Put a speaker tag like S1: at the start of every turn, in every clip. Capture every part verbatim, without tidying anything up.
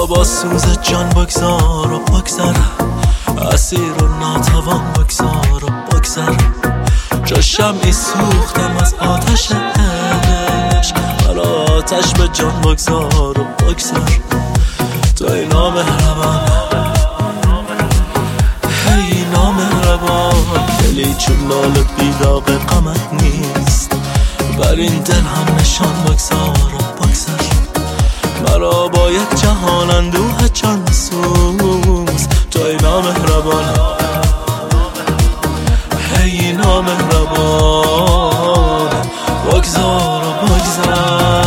S1: مرا با سوز جان بگذار و بگذر، اسیر و ناتوان بگذار و بگذر. چو شمعی سوختم از آتش عشق، مرا آتش به جان بگذار و بگذر. تو ای نامهربان، ای نامهربان، دلی چون لاله بیداغ غمت نیست. بر این دل هم نشان بگذار و بگذر. مرا با یک جهان اندوه جان سوز. تو ای نامهربان، ای نامهربان، بگذار و بگذر.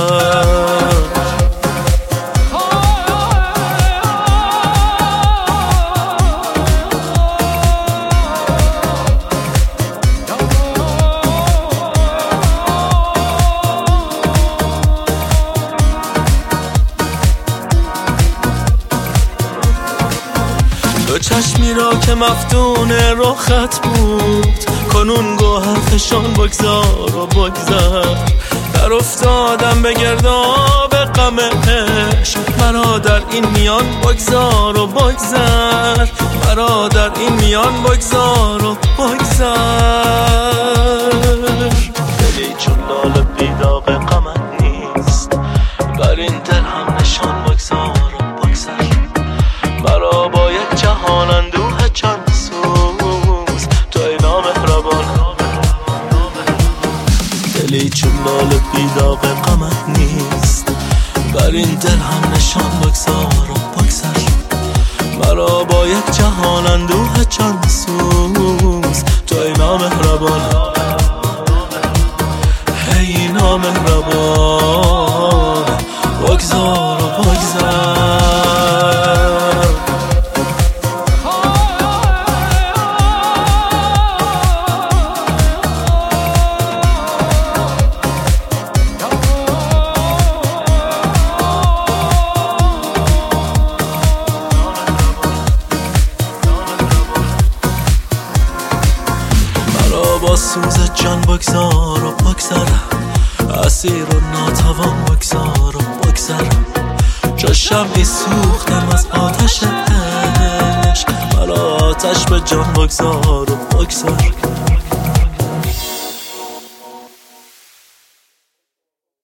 S1: دو چشمی را که مفتون رخت بود، کنون گوهر فشان بگذار و بگذر. در افتادم به گرداب غم عشق، مرا در این میان بگذار و بگذر. مرا در این میان بگذار و بگذر. دلی چون لاله بیداغ غمت نیست. بر این دل هم نشان بگذار و بگذر. مرا با یک جهان اندوه جان سوز. تو ای نامهربان، دلی چون لاله بیداغ غمت نیست. بر این دل هم نشان بگذار و بگذر. مرا با یک جهان اندوه جان سوز. تو ای نامهربان، ای نامهربان، بگذار و بگذر. با سوز جان بگذار و بگذر، اسیر و ناتوان بگذار و بگذر. چو شمعی سوختم از آتش عشق، مرا آتش به جان بگذار و بگذر.